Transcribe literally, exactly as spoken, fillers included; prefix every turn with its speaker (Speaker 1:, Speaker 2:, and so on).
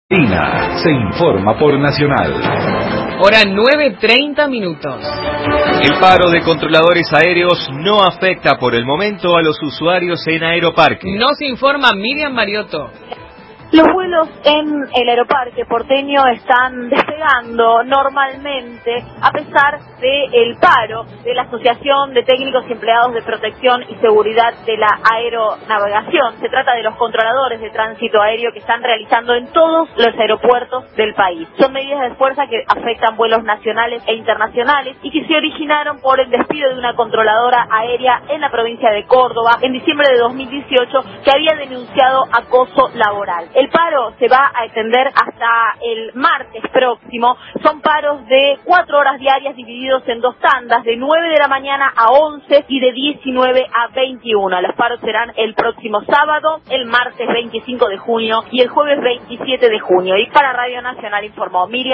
Speaker 1: Ina se informa por Nacional.
Speaker 2: Hora nueve treinta minutos.
Speaker 3: El paro de controladores aéreos no afecta por el momento a los usuarios en Aeroparque.
Speaker 2: Nos informa Miriam Mariotto.
Speaker 4: Los vuelos en el aeroparque porteño están despegando normalmente a pesar del paro de la Asociación de Técnicos y Empleados de Protección y Seguridad de la Aeronavegación. Se trata de los controladores de tránsito aéreo que están realizando en todos los aeropuertos del país. Son medidas de fuerza que afectan vuelos nacionales e internacionales y que se originaron por el despido de una controladora aérea en la provincia de Córdoba en diciembre de dos mil dieciocho que había denunciado acoso laboral. El paro se va a extender hasta el martes próximo. Son paros de cuatro horas diarias divididos en dos tandas, de nueve de la mañana a once y de diecinueve a veintiuna. Los paros serán el próximo sábado, el martes veinticinco de junio y el jueves veintisiete de junio. Y para Radio Nacional informó Miriam.